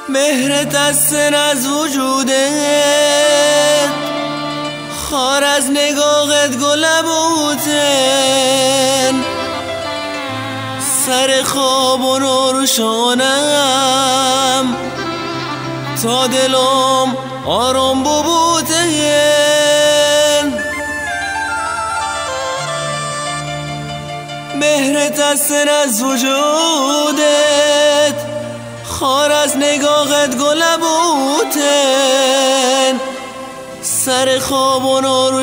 مهرت از وجودت، خار از نگاهت گلبوتن، سر خواب و روشانم تا دلم آرام ببوتن. مهرت از وجودت، خار از نگاهت گلبوتن، سر خواب و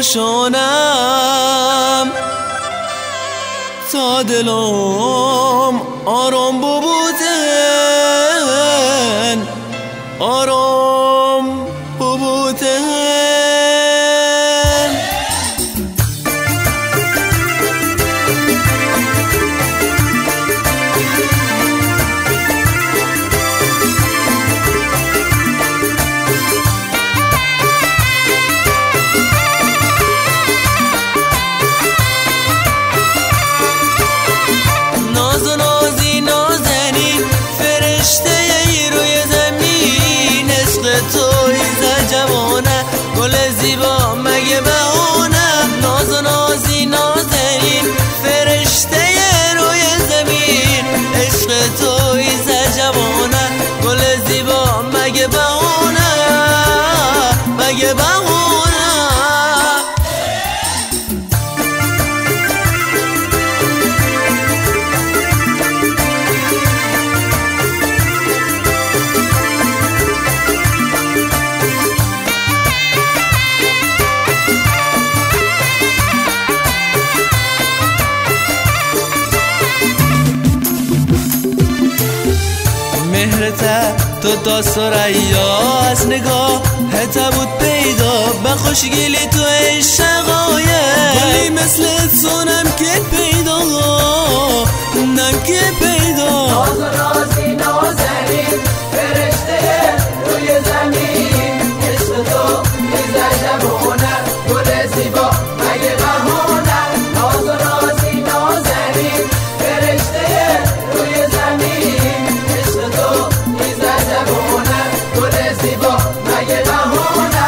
روشانم تا دلم آرام ببوتن، آرام ببوتن. گل زیبا مگه بهونه، ناز و نازی نازنین فرشته روی زمین، عشق توی زجبانه. گل زیبا مگه بهونه، مگه بهونه. مهرت تو تا سریا از نگاهت بود پیدا، به خوشگلی تو شقایق گلی مثل سونم که پیدا، نم که پیدا. ناز و نازی نازنین فرشته روی زمین، عشق تو میزجبونه، گل زیبا مگه بهونه. ناز و نازی نازنین فرشته روی زمین، عشق تو میزجبونه، گل زیبا مگه بهونه.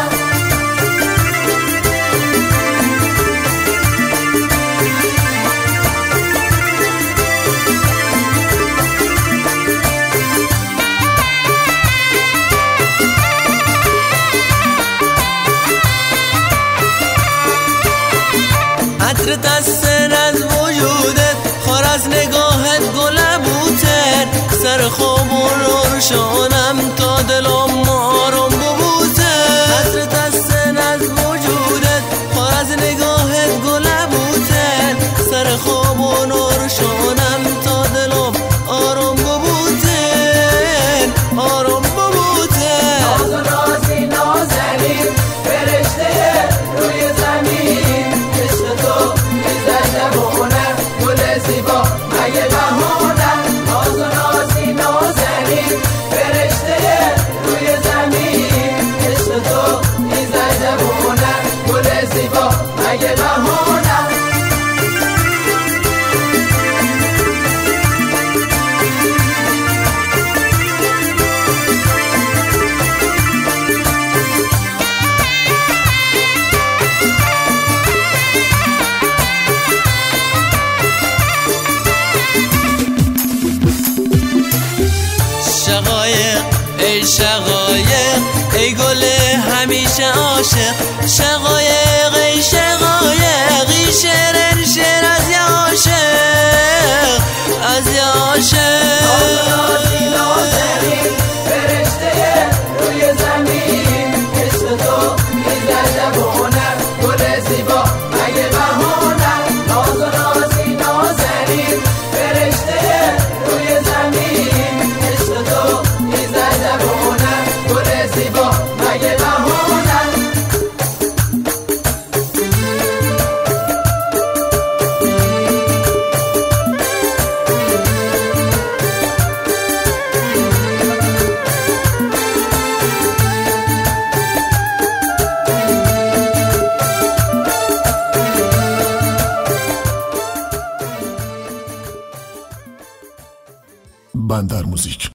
عطرت از وجودت، خار از نگاهت گلبوتن، سر خواب و روشانم تا دلم آرام ببوتن. عطرت از وجودت، خار از نگاهت گلبوتن، سر خواب و روشانم تا دلم آرام ببوتن، آرام ببوتن. ناز و نازی نازنین فرشته روی زمین، عشق تو میزجبونه، گل زیبا مگه بهونه. ناز و نازی نازنین فرشته روی زمین، عشق تو میزجبونه، گل زیبا مگه بهونه. شقایق ای شقایق، ای گل همیشه عاشق، شقایق ای شقایق، ای شعر از یه عاشق، از یه عاشق. ناز و نازی نازنین فرشته روی زمین، عشق تو میزجبونه، گل زیبا مگه بهونه. ناز و نازی نازنین فرشته روی زمین، عشق تو میزجبونه، گل زیبا مگه بهونه. بندر موزیک.